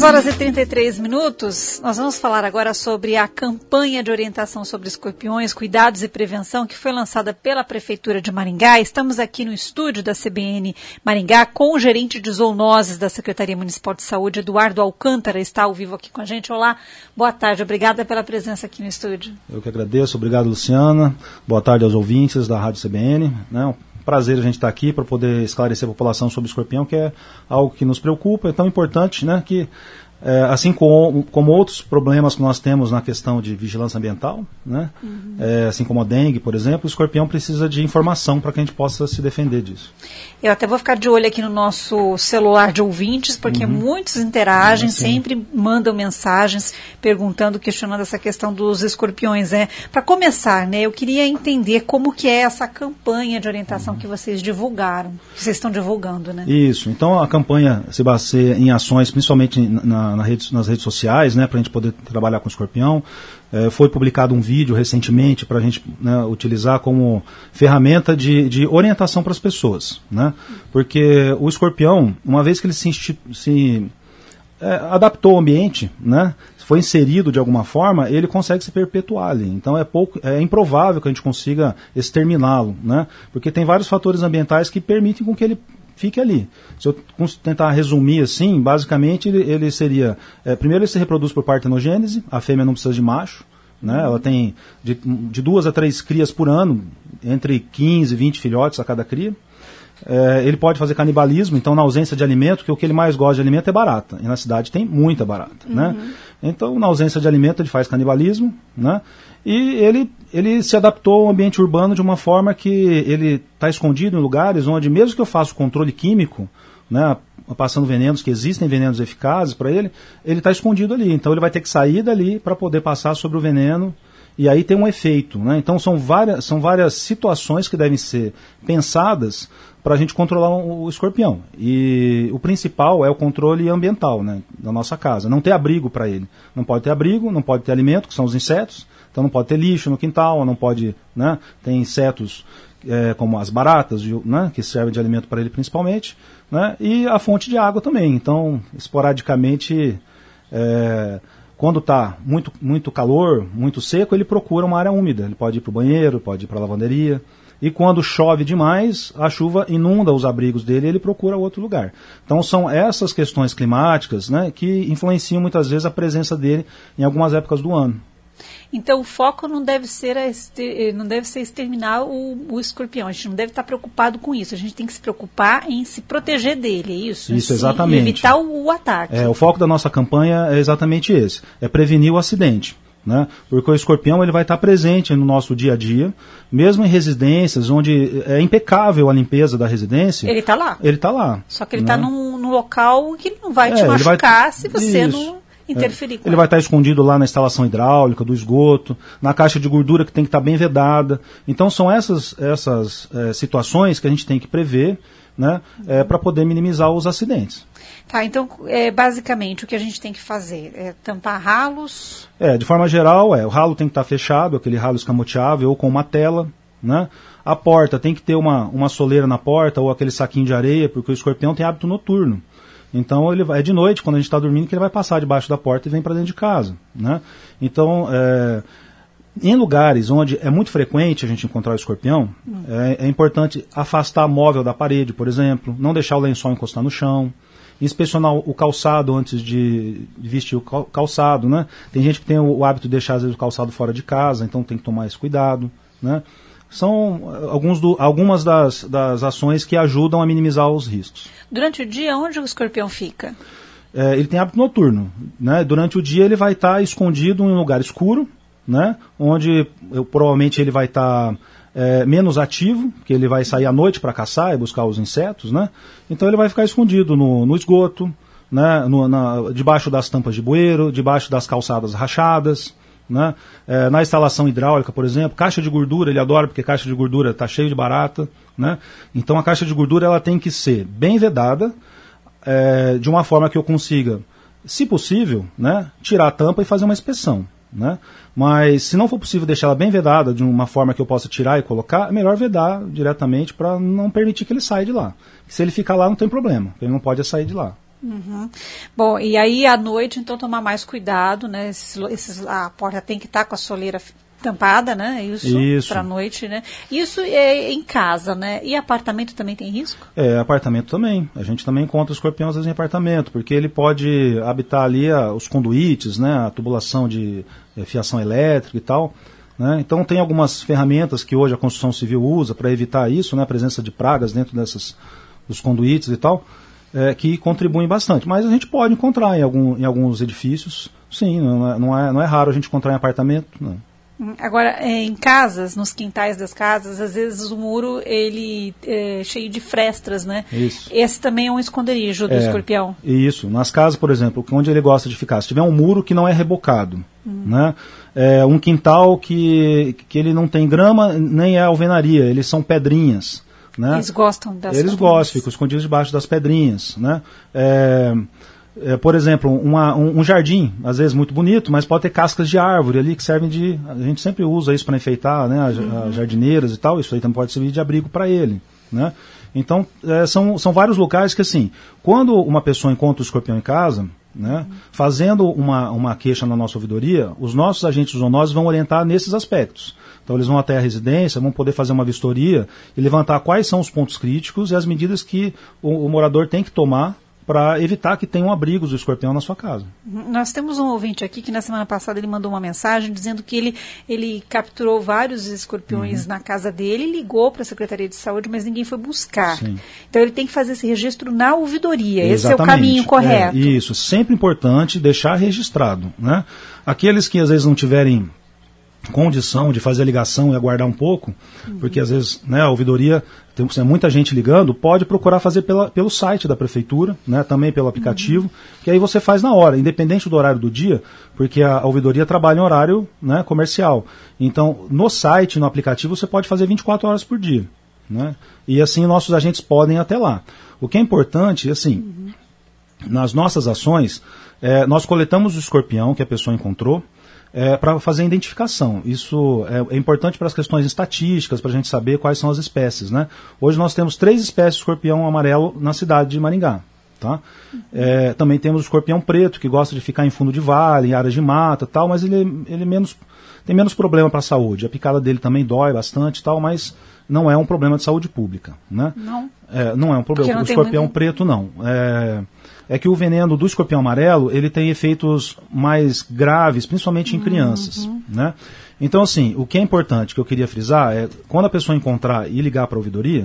2h33, nós vamos falar agora sobre a campanha de orientação sobre escorpiões, cuidados e prevenção que foi lançada pela Prefeitura de Maringá. Estamos aqui no estúdio da CBN Maringá com o gerente de zoonoses da Secretaria Municipal de Saúde, Eduardo Alcântara, está ao vivo aqui com a gente. Olá, boa tarde, obrigada pela presença aqui no estúdio. Eu que agradeço, obrigado Luciana, boa tarde aos ouvintes da Rádio CBN, Prazer a gente estar aqui para poder esclarecer a população sobre o escorpião, que é algo que nos preocupa, é tão importante, que assim como outros problemas que nós temos na questão de vigilância ambiental, assim como a dengue, por exemplo, o escorpião precisa de informação para que a gente possa se defender disso. Eu até vou ficar de olho aqui no nosso celular de ouvintes, porque muitos interagem, sempre mandam mensagens perguntando, questionando essa questão dos escorpiões. Para começar, eu queria entender como que é essa campanha de orientação que vocês divulgaram, que vocês estão divulgando, né? Isso, então a campanha se baseia em ações, principalmente nas redes sociais, para a gente poder trabalhar com o escorpião. Foi publicado um vídeo recentemente para a gente utilizar como ferramenta de orientação para as pessoas, porque o escorpião, uma vez que ele se adaptou ao ambiente, foi inserido de alguma forma, ele consegue se perpetuar ali. Então é improvável que a gente consiga exterminá-lo, porque tem vários fatores ambientais que permitem com que ele fique ali. Se eu tentar resumir assim, basicamente ele seria... primeiro ele se reproduz por partenogênese, a fêmea não precisa de macho, ela tem de 2 a 3 crias por ano, entre 15 e 20 filhotes a cada cria. Ele pode fazer canibalismo, então na ausência de alimento, porque o que ele mais gosta de alimento é barata, e na cidade tem muita barata. Então na ausência de alimento ele faz canibalismo, e ele se adaptou ao ambiente urbano de uma forma que ele está escondido em lugares onde, mesmo que eu faça o controle químico, passando venenos, que existem venenos eficazes para ele está escondido ali. Então ele vai ter que sair dali para poder passar sobre o veneno, e aí tem um efeito. Então são várias situações que devem ser pensadas para a gente controlar o escorpião. E o principal é o controle ambiental, da nossa casa. Não ter abrigo para ele. Não pode ter abrigo, não pode ter alimento, que são os insetos. Então não pode ter lixo no quintal, não pode ter insetos como as baratas, que servem de alimento para ele principalmente. E a fonte de água também. Então, esporadicamente, quando está muito calor, muito seco, ele procura uma área úmida. Ele pode ir para o banheiro, pode ir para a lavanderia. E quando chove demais, a chuva inunda os abrigos dele e ele procura outro lugar. Então são essas questões climáticas que influenciam muitas vezes a presença dele em algumas épocas do ano. Então o foco não deve ser exterminar o escorpião. A gente não deve estar preocupado com isso. A gente tem que se preocupar em se proteger dele, é isso? Isso, exatamente. Evitar o ataque. O foco da nossa campanha é exatamente esse. É prevenir o acidente. Porque o escorpião ele vai estar presente no nosso dia a dia, mesmo em residências onde é impecável a limpeza da residência. Ele está lá. Ele está lá. Só que ele está num local que não vai te machucar se você não interferir com ele. Ele vai estar escondido lá na instalação hidráulica, do esgoto, na caixa de gordura que tem que estar bem vedada. Então são essas situações que a gente tem que prever, para poder minimizar os acidentes. Tá, então, basicamente, o que a gente tem que fazer é tampar ralos? De forma geral, o ralo tem que estar fechado, aquele ralo escamoteável ou com uma tela, A porta tem que ter uma soleira na porta ou aquele saquinho de areia, porque o escorpião tem hábito noturno. Então, é de noite, quando a gente está dormindo, que ele vai passar debaixo da porta e vem para dentro de casa, Então, em lugares onde é muito frequente a gente encontrar o escorpião, é importante afastar móvel da parede, por exemplo, não deixar o lençol encostar no chão, inspecionar o calçado antes de vestir o calçado, Tem gente que tem o hábito de deixar, às vezes, o calçado fora de casa, então tem que tomar esse cuidado, São algumas das ações que ajudam a minimizar os riscos. Durante o dia, onde o escorpião fica? Ele tem hábito noturno, Durante o dia ele vai estar escondido em um lugar escuro, onde provavelmente ele vai estar menos ativo, porque ele vai sair à noite para caçar e buscar os insetos, Então ele vai ficar escondido no esgoto, debaixo das tampas de bueiro, debaixo das calçadas rachadas, na instalação hidráulica, por exemplo. Caixa de gordura, ele adora, porque caixa de gordura está cheio de barata, Então a caixa de gordura ela tem que ser bem vedada, de uma forma que eu consiga, se possível, tirar a tampa e fazer uma inspeção. Mas se não for possível deixar ela bem vedada de uma forma que eu possa tirar e colocar, é melhor vedar diretamente para não permitir que ele saia de lá. Se ele ficar lá não tem problema, ele não pode sair de lá. Uhum. Bom, e aí à noite, então, tomar mais cuidado, né? A porta tem que estar com a soleira tampada, né? Isso. Para a noite, né? Isso é em casa, né? E apartamento também tem risco? Apartamento também. A gente também encontra escorpião às vezes em apartamento, porque ele pode habitar ali os conduítes, né? A tubulação de fiação elétrica e tal. Né? Então tem algumas ferramentas que hoje a construção civil usa para evitar isso, né? A presença de pragas dentro dos conduítes e tal. Que contribuem bastante. Mas a gente pode encontrar em alguns edifícios, sim, não é raro a gente encontrar em apartamento. Não. Agora, em casas, nos quintais das casas, às vezes o muro ele é cheio de frestas, né? Isso. Esse também é um esconderijo do escorpião. Isso. Nas casas, por exemplo, onde ele gosta de ficar, se tiver um muro que não é rebocado, né? Um quintal que ele não tem grama nem é alvenaria, eles são pedrinhas. Né? Eles gostam das Eles gostam, ficam escondidos debaixo das pedrinhas. Né? Por exemplo, um jardim, às vezes muito bonito, mas pode ter cascas de árvore ali que servem de... A gente sempre usa isso para enfeitar, né? As jardineiras e tal, isso aí também pode servir de abrigo para ele. Né? Então, são vários locais que, assim, quando uma pessoa encontra o escorpião em casa, né, fazendo uma queixa na nossa ouvidoria, os nossos agentes zoonoses vão orientar nesses aspectos. Então eles vão até a residência, vão poder fazer uma vistoria e levantar quais são os pontos críticos e as medidas que o morador tem que tomar para evitar que tenham abrigos do escorpião na sua casa. Nós temos um ouvinte aqui que na semana passada ele mandou uma mensagem dizendo que ele capturou vários escorpiões na casa dele, ligou para a Secretaria de Saúde, mas ninguém foi buscar. Sim. Então ele tem que fazer esse registro na ouvidoria. Exatamente. Esse é o caminho correto. Isso, sempre importante deixar registrado. Né? Aqueles que às vezes não tiverem condição de fazer a ligação e aguardar um pouco, porque às vezes, né, a ouvidoria, tem muita gente ligando, pode procurar fazer pelo site da prefeitura, né, também pelo aplicativo, que aí você faz na hora, independente do horário do dia, porque a ouvidoria trabalha em horário, né, comercial. Então, no site, no aplicativo, você pode fazer 24 horas por dia. Né, e assim nossos agentes podem ir até lá. O que é importante, assim, nas nossas ações, nós coletamos o escorpião que a pessoa encontrou, para fazer a identificação. Isso é importante para as questões estatísticas, para a gente saber quais são as espécies. Né? Hoje nós temos 3 espécies de escorpião amarelo na cidade de Maringá. Tá? Também temos o escorpião preto, que gosta de ficar em fundo de vale, em áreas de mata, tal, mas ele tem menos problema para a saúde. A picada dele também dói bastante, tal, mas não é um problema de saúde pública. Né? Não? Não é um problema. O escorpião preto, não. É que o veneno do escorpião amarelo, ele tem efeitos mais graves, principalmente em crianças. Né? Então, assim, o que é importante, que eu queria frisar, é quando a pessoa encontrar e ligar para a ouvidoria,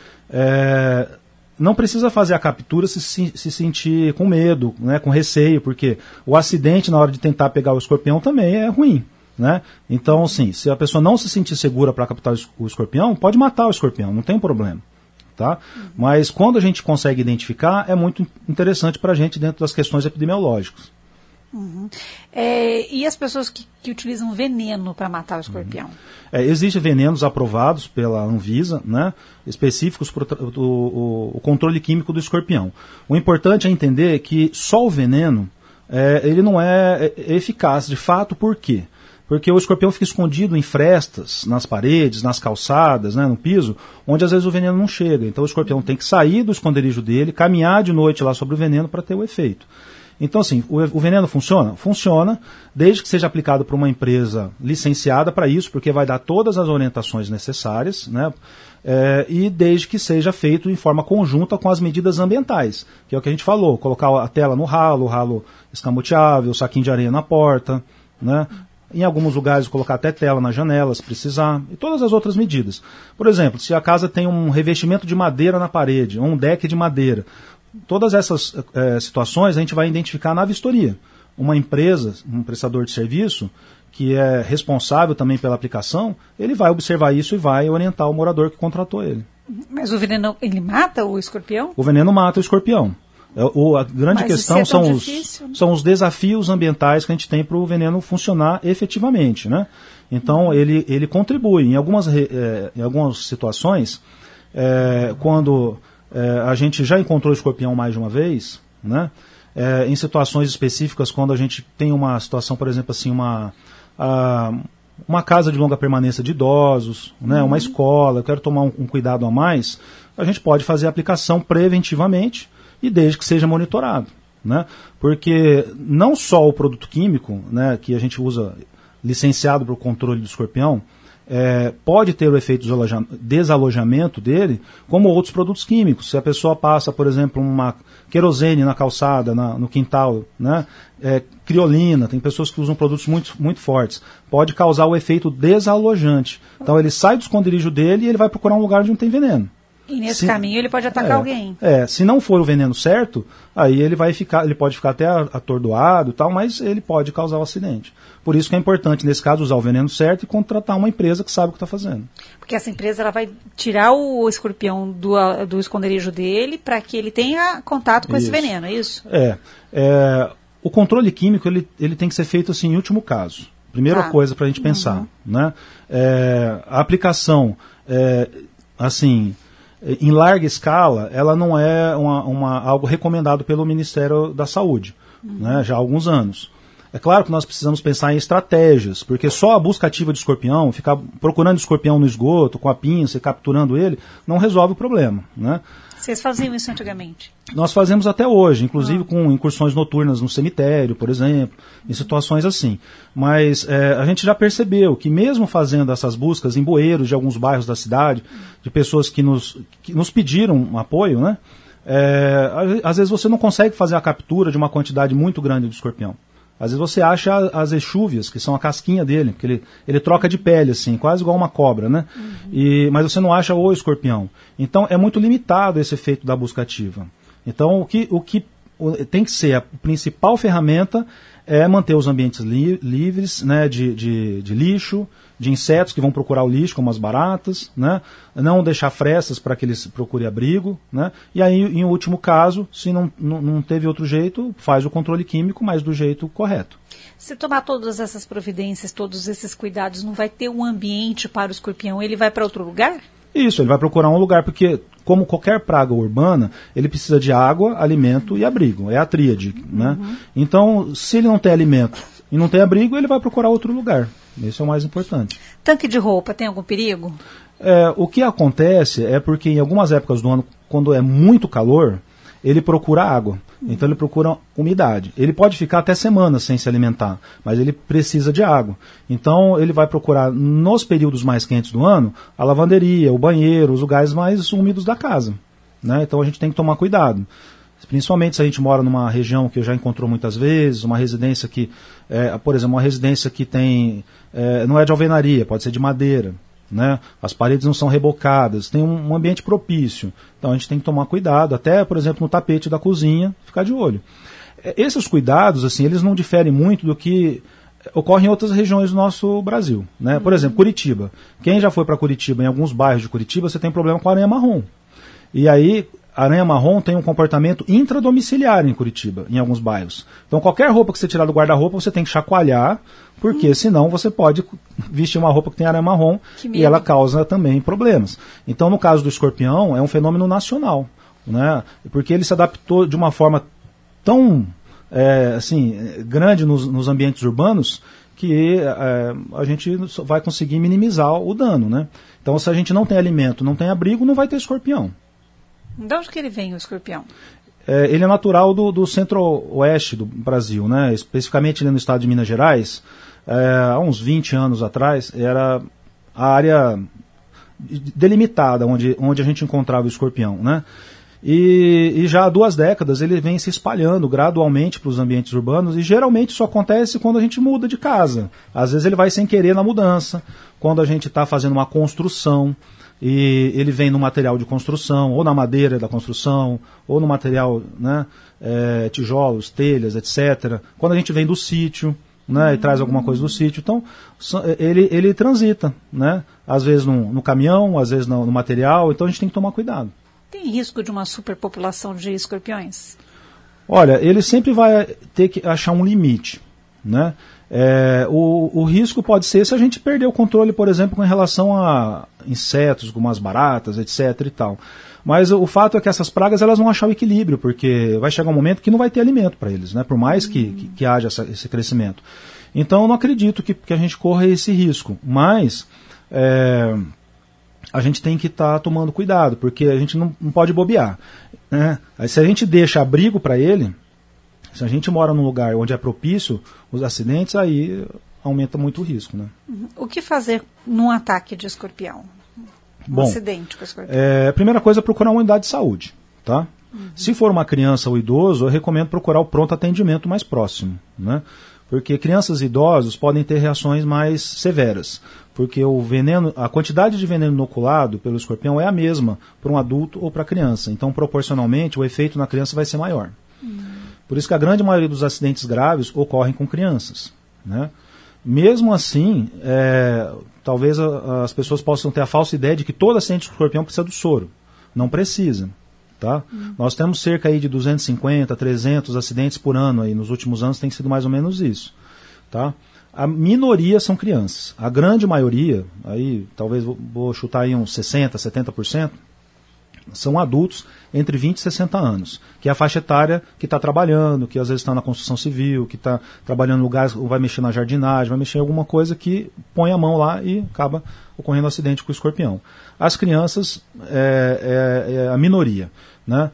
não precisa fazer a captura se sentir com medo, né, com receio, porque o acidente na hora de tentar pegar o escorpião também é ruim. Né? Então, assim, se a pessoa não se sentir segura para capturar o escorpião, pode matar o escorpião, não tem problema. Tá? Mas quando a gente consegue identificar, é muito interessante para a gente dentro das questões epidemiológicas. E as pessoas que utilizam veneno para matar o escorpião? Existem venenos aprovados pela Anvisa, né, específicos para o controle químico do escorpião. O importante é entender que só o veneno ele não é eficaz, de fato. Por quê? Porque o escorpião fica escondido em frestas, nas paredes, nas calçadas, né, no piso, onde às vezes o veneno não chega. Então o escorpião tem que sair do esconderijo dele, caminhar de noite lá sobre o veneno para ter o efeito. Então, assim, o veneno funciona? Funciona, desde que seja aplicado por uma empresa licenciada para isso, porque vai dar todas as orientações necessárias, né, e desde que seja feito em forma conjunta com as medidas ambientais, que é o que a gente falou, colocar a tela no ralo, o ralo escamoteável, saquinho de areia na porta, né. Em alguns lugares, colocar até tela na janela, se precisar, e todas as outras medidas. Por exemplo, se a casa tem um revestimento de madeira na parede, ou um deck de madeira, todas essas situações a gente vai identificar na vistoria. Uma empresa, um prestador de serviço, que é responsável também pela aplicação, ele vai observar isso e vai orientar o morador que contratou ele. Mas o veneno, ele mata o escorpião? O veneno mata o escorpião. A grande questão são os desafios ambientais que a gente tem para o veneno funcionar efetivamente. Né? Então, ele contribui. Em algumas situações, quando a gente já encontrou o escorpião mais de uma vez, né? Em situações específicas, quando a gente tem uma situação, por exemplo, assim, uma casa de longa permanência de idosos, né? Uma escola, eu quero tomar um cuidado a mais, a gente pode fazer a aplicação preventivamente. e desde que seja monitorado, né? Porque não só o produto químico, né, que a gente usa licenciado para o controle do escorpião, pode ter o efeito de desalojamento dele, como outros produtos químicos. Se a pessoa passa, por exemplo, uma querosene na calçada, no quintal, né, criolina, tem pessoas que usam produtos muito, muito fortes, pode causar o efeito desalojante. Então ele sai do esconderijo dele e ele vai procurar um lugar onde não tem veneno. E nesse caminho ele pode atacar alguém. Se não for o veneno certo, aí ele pode ficar até atordoado e tal, mas ele pode causar um acidente. Por isso que é importante, nesse caso, usar o veneno certo e contratar uma empresa que sabe o que está fazendo. Porque essa empresa ela vai tirar o escorpião do esconderijo dele para que ele tenha contato com esse veneno, é isso? O controle químico ele tem que ser feito assim, em último caso. Primeira coisa para a gente pensar. Né? A aplicação, assim, em larga escala, ela não é algo recomendado pelo Ministério da Saúde, né, já há alguns anos. É claro que nós precisamos pensar em estratégias, porque só a busca ativa de escorpião, ficar procurando escorpião no esgoto, com a pinça e capturando ele, não resolve o problema, né? Vocês faziam isso antigamente? Nós fazemos até hoje, inclusive com incursões noturnas no cemitério, por exemplo, em situações assim. Mas a gente já percebeu que mesmo fazendo essas buscas em bueiros de alguns bairros da cidade, de pessoas que nos pediram um apoio, né? Às vezes você não consegue fazer a captura de uma quantidade muito grande de escorpião. Às vezes você acha as exúvias, que são a casquinha dele, porque ele troca de pele, assim, quase igual uma cobra, né? Mas você não acha o escorpião. Então é muito limitado esse efeito da busca ativa. Então o que tem que ser a principal ferramenta é manter os ambientes livres, né, de lixo, de insetos que vão procurar o lixo, como as baratas, né, não deixar frestas para que eles procurem abrigo, né, e aí, em último caso, se não teve outro jeito, faz o controle químico, mas do jeito correto. Se tomar todas essas providências, todos esses cuidados, não vai ter um ambiente para o escorpião, ele vai para outro lugar? Isso, ele vai procurar um lugar, porque, como qualquer praga urbana, ele precisa de água, alimento e abrigo. É a tríade, né? Então, se ele não tem alimento e não tem abrigo, ele vai procurar outro lugar. Isso é o mais importante. Tanque de roupa, tem algum perigo? O que acontece é porque em algumas épocas do ano, quando é muito calor, ele procura água. Então ele procura umidade. Ele pode ficar até semanas sem se alimentar, mas ele precisa de água. Então ele vai procurar, nos períodos mais quentes do ano, a lavanderia, o banheiro, os lugares mais úmidos da casa, né? Então a gente tem que tomar cuidado. Principalmente se a gente mora numa região que eu já encontrou muitas vezes, uma residência que, por exemplo, uma residência que tem, não é de alvenaria, pode ser de madeira, né? As paredes não são rebocadas, tem um ambiente propício. Então a gente tem que tomar cuidado, até, por exemplo, no tapete da cozinha, ficar de olho. Esses cuidados, assim, eles não diferem muito do que ocorre em outras regiões do nosso Brasil, né? Por exemplo, Curitiba. Quem já foi para Curitiba, em alguns bairros de Curitiba, você tem problema com a aranha marrom. E aí, a aranha marrom tem um comportamento intradomiciliar em Curitiba, em alguns bairros. Então, qualquer roupa que você tirar do guarda-roupa, você tem que chacoalhar, porque senão você pode vestir uma roupa que tem aranha marrom e ela causa também problemas. Então, no caso do escorpião, é um fenômeno nacional, né? Porque ele se adaptou de uma forma tão grande nos ambientes urbanos que a gente vai conseguir minimizar o dano, né? Então, se a gente não tem alimento, não tem abrigo, não vai ter escorpião. De onde que ele vem, o escorpião? Ele é natural do centro-oeste do Brasil, né? Especificamente ali no estado de Minas Gerais. Há uns 20 anos atrás, era a área delimitada onde a gente encontrava o escorpião, né? E já há 2 décadas ele vem se espalhando gradualmente para os ambientes urbanos, e geralmente isso acontece quando a gente muda de casa. Às vezes ele vai sem querer na mudança, quando a gente está fazendo uma construção, e ele vem no material de construção, ou na madeira da construção, ou no material, né, tijolos, telhas, etc. Quando a gente vem do sítio, né, e traz alguma coisa do sítio, então ele transita, né, às vezes no caminhão, às vezes no material, então a gente tem que tomar cuidado. Tem risco de uma superpopulação de escorpiões? Olha, ele sempre vai ter que achar um limite, né? O risco pode ser se a gente perder o controle, por exemplo, com relação a insetos, como as baratas, etc. e tal. Mas o fato é que essas pragas elas vão achar o equilíbrio, porque vai chegar um momento que não vai ter alimento para eles, né? Por mais que haja esse crescimento. Então eu não acredito que a gente corra esse risco, mas a gente tem que estar tomando cuidado, porque a gente não pode bobear, né? Aí, se a gente deixa abrigo para ele, se a gente mora num lugar onde é propício os acidentes, aí aumenta muito o risco, né? O que fazer num ataque de escorpião? Bom, acidente com escorpião. A primeira coisa é procurar uma unidade de saúde, tá? Se for uma criança ou idoso, eu recomendo procurar o pronto atendimento mais próximo, né? Porque crianças e idosos podem ter reações mais severas, porque o veneno, a quantidade de veneno inoculado pelo escorpião é a mesma para um adulto ou para a criança. Então, proporcionalmente, o efeito na criança vai ser maior. Por isso que a grande maioria dos acidentes graves ocorrem com crianças, né? Mesmo assim, talvez as pessoas possam ter a falsa ideia de que todo acidente de escorpião precisa do soro. Não precisa. Tá? Nós temos cerca aí de 250, 300 acidentes por ano. Aí, nos últimos anos tem sido mais ou menos isso. Tá? A minoria são crianças. A grande maioria, aí talvez vou chutar aí uns 60%, 70%, são adultos entre 20 e 60 anos, que é a faixa etária que está trabalhando, que às vezes está na construção civil, que está trabalhando em lugares, vai mexer na jardinagem, vai mexer em alguma coisa que põe a mão lá e acaba ocorrendo um acidente com o escorpião. As crianças é a minoria, né?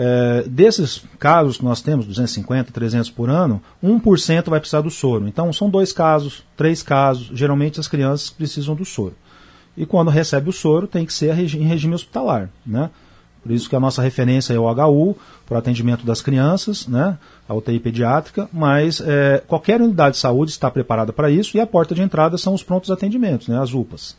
Desses casos que nós temos, 250, 300 por ano, 1% vai precisar do soro. Então são 2 casos, 3 casos, geralmente as crianças precisam do soro. E quando recebe o soro tem que ser em regime hospitalar, né? Por isso que a nossa referência é o HU, para o atendimento das crianças, né? A UTI pediátrica, mas qualquer unidade de saúde está preparada para isso e a porta de entrada são os prontos atendimentos, né? As UPAs.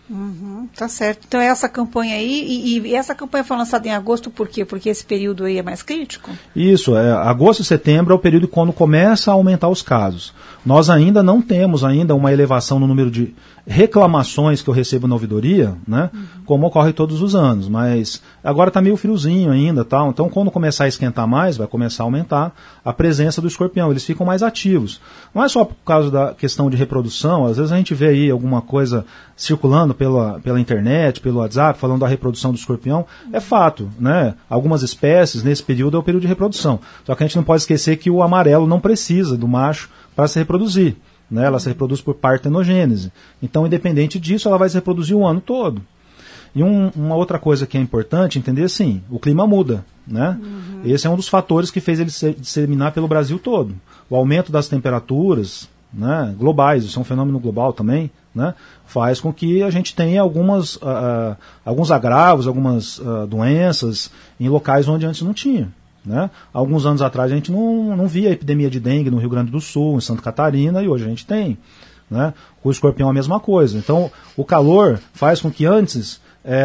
Tá certo. Então essa campanha aí, e essa campanha foi lançada em agosto por quê? Porque esse período aí é mais crítico? Isso, agosto e setembro é o período quando começa a aumentar os casos. Nós ainda não temos uma elevação no número de reclamações que eu recebo na ouvidoria, né? Como ocorre todos os anos, mas agora está meio friozinho ainda, tal. Então quando começar a esquentar mais, vai começar a aumentar a presença do escorpião, eles ficam mais ativos. Não é só por causa da questão de reprodução, às vezes a gente vê aí alguma coisa circulando pela internet, pelo WhatsApp, falando da reprodução do escorpião, é fato, né? Algumas espécies, nesse período, é o período de reprodução. Só que a gente não pode esquecer que o amarelo não precisa do macho para se reproduzir, né? Ela se reproduz por partenogênese. Então, independente disso, ela vai se reproduzir o ano todo. E uma outra coisa que é importante entender, assim, o clima muda, né? Esse é um dos fatores que fez ele se disseminar pelo Brasil todo. O aumento das temperaturas, né, globais, isso é um fenômeno global também, né, faz com que a gente tenha alguns agravos, algumas doenças em locais onde antes não tinha. Né? Alguns anos atrás a gente não via a epidemia de dengue no Rio Grande do Sul, em Santa Catarina, e hoje a gente tem. Né? O escorpião é a mesma coisa. Então, o calor faz com que antes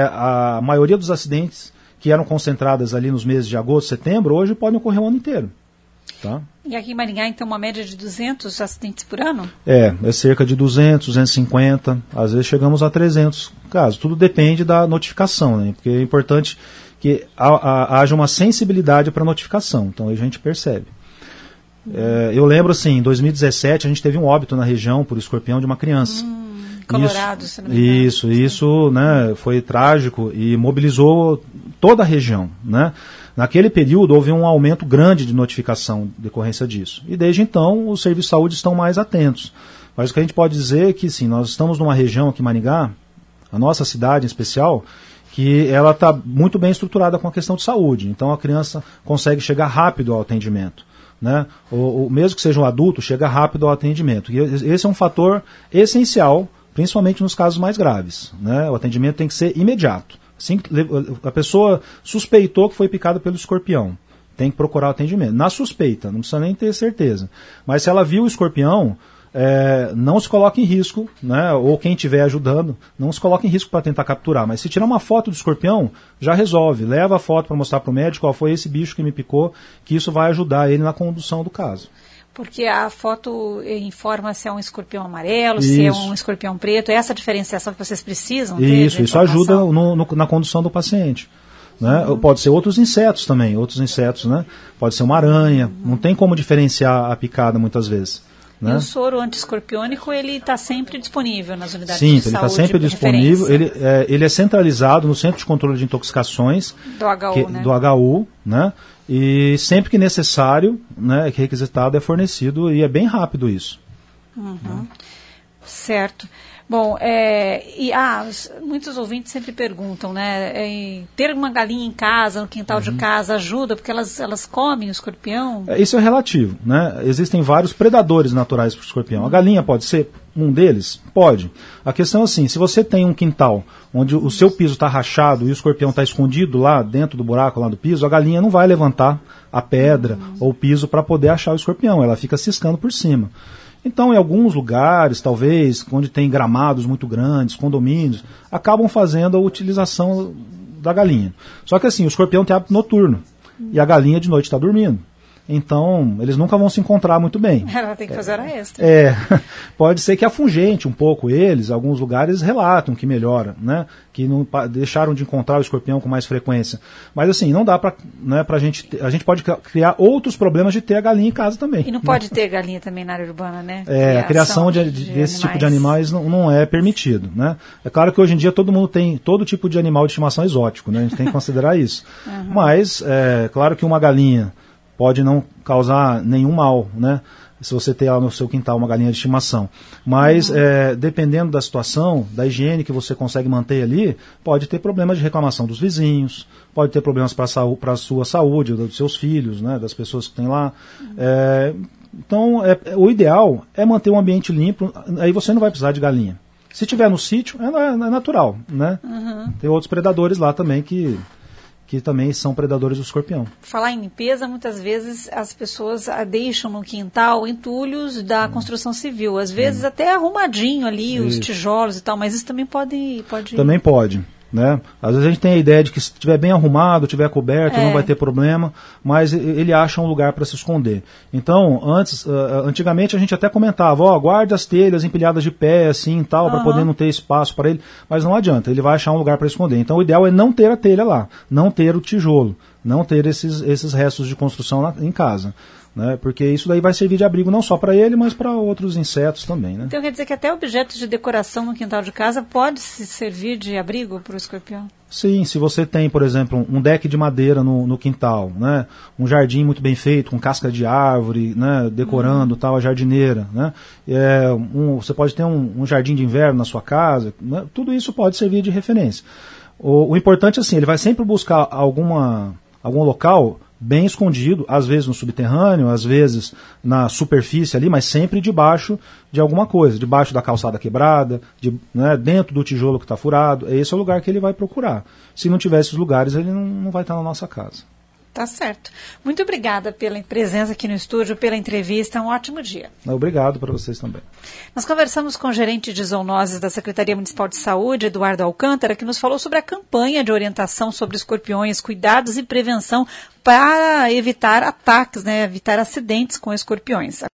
a maioria dos acidentes que eram concentradas ali nos meses de agosto, setembro, hoje podem ocorrer o ano inteiro. Tá? E aqui em Maringá, então, uma média de 200 acidentes por ano? É cerca de 200, 250, às vezes chegamos a 300 casos. Tudo depende da notificação, né? Porque é importante que haja uma sensibilidade para a notificação, então a gente percebe. Eu lembro, assim, em 2017 a gente teve um óbito na região por escorpião de uma criança. Colorado, se não me engano. Isso, né, foi trágico e mobilizou toda a região, né? Naquele período houve um aumento grande de notificação em decorrência disso. E desde então os serviços de saúde estão mais atentos. Mas o que a gente pode dizer é que, sim, nós estamos numa região aqui em Maringá, a nossa cidade em especial, que ela está muito bem estruturada com a questão de saúde. Então a criança consegue chegar rápido ao atendimento. Né? Mesmo que seja um adulto, chega rápido ao atendimento. E esse é um fator essencial, principalmente nos casos mais graves. Né? O atendimento tem que ser imediato. Assim, a pessoa suspeitou que foi picada pelo escorpião, tem que procurar o atendimento. Na suspeita, não precisa nem ter certeza. Mas se ela viu o escorpião, não se coloque em risco, né? Ou quem estiver ajudando, não se coloque em risco para tentar capturar. Mas se tirar uma foto do escorpião, já resolve. Leva a foto para mostrar para o médico, ó, foi esse bicho que me picou, que isso vai ajudar ele na condução do caso. Porque a foto informa se é um escorpião amarelo, se é um escorpião preto. Essa diferenciação que vocês precisam ter. Isso ajuda na condução do paciente. Né? Pode ser outros insetos também, né? Pode ser uma aranha. Não tem como diferenciar a picada muitas vezes. Né? E o soro antiescorpiônico, ele está sempre disponível nas unidades de saúde? Sim, ele está sempre disponível. Ele é centralizado no Centro de Controle de Intoxicações. Do HU, né? Do HU, né? E sempre que necessário, né, que requisitado, é fornecido e é bem rápido isso. Uhum. Certo. Bom, muitos ouvintes sempre perguntam, né? Ter uma galinha em casa, no quintal de casa, ajuda, porque elas comem o escorpião? Isso é relativo, né? Existem vários predadores naturais para o escorpião. A galinha pode ser um deles? Pode. A questão é assim, se você tem um quintal onde o seu piso está rachado e o escorpião está escondido lá dentro do buraco lá do piso, a galinha não vai levantar a pedra ou o piso para poder achar o escorpião, ela fica ciscando por cima. Então, em alguns lugares, talvez, onde tem gramados muito grandes, condomínios, acabam fazendo a utilização da galinha. Só que assim, o escorpião tem hábito noturno e a galinha de noite está dormindo. Então, eles nunca vão se encontrar muito bem. Ela tem que fazer hora extra. Pode ser que afugente um pouco eles, alguns lugares relatam que melhora, né? Que não deixaram de encontrar o escorpião com mais frequência. Mas assim, não dá a gente pode criar outros problemas de ter a galinha em casa também. E não pode ter galinha também na área urbana, né? A criação desse tipo de animais não é permitido, né? É claro que hoje em dia todo mundo tem todo tipo de animal de estimação exótico, né? A gente tem que considerar isso. Mas, claro que uma galinha pode não causar nenhum mal, né? Se você tem lá no seu quintal uma galinha de estimação. Mas, dependendo da situação, da higiene que você consegue manter ali, pode ter problemas de reclamação dos vizinhos, pode ter problemas para a sua saúde, dos seus filhos, né? Das pessoas que tem lá. Então, o ideal é manter um ambiente limpo, aí você não vai precisar de galinha. Se tiver no sítio, é natural, né? Tem outros predadores lá também que também são predadores do escorpião. Falar em limpeza, muitas vezes as pessoas deixam no quintal entulhos da construção civil, às vezes até arrumadinho ali, os tijolos e tal, mas isso também pode... Também pode, né? Às vezes a gente tem a ideia de que se estiver bem arrumado, estiver coberto, não vai ter problema, mas ele acha um lugar para se esconder. Então, antigamente a gente até comentava, guarde as telhas empilhadas de pé, assim, tal, para poder não ter espaço para ele, mas não adianta, ele vai achar um lugar para esconder. Então o ideal é não ter a telha lá, não ter o tijolo, não ter esses restos de construção lá em casa. Né? Porque isso daí vai servir de abrigo não só para ele, mas para outros insetos também. Né? Então quer dizer que até objetos de decoração no quintal de casa pode se servir de abrigo para o escorpião? Sim, se você tem, por exemplo, um deck de madeira no quintal, né? Um jardim muito bem feito, com casca de árvore, né? Decorando tal, a jardineira. Né? Você pode ter um jardim de inverno na sua casa, né? Tudo isso pode servir de referência. O importante é assim, ele vai sempre buscar algum local bem escondido, às vezes no subterrâneo, às vezes na superfície ali, mas sempre debaixo de alguma coisa, debaixo da calçada quebrada, dentro do tijolo que está furado. Esse é o lugar que ele vai procurar. Se não tiver esses lugares, ele não vai estar na nossa casa. Tá certo. Muito obrigada pela presença aqui no estúdio, pela entrevista. Um ótimo dia. Obrigado para vocês também. Nós conversamos com o gerente de zoonoses da Secretaria Municipal de Saúde, Eduardo Alcântara, que nos falou sobre a campanha de orientação sobre escorpiões, cuidados e prevenção para evitar ataques, evitar acidentes com escorpiões.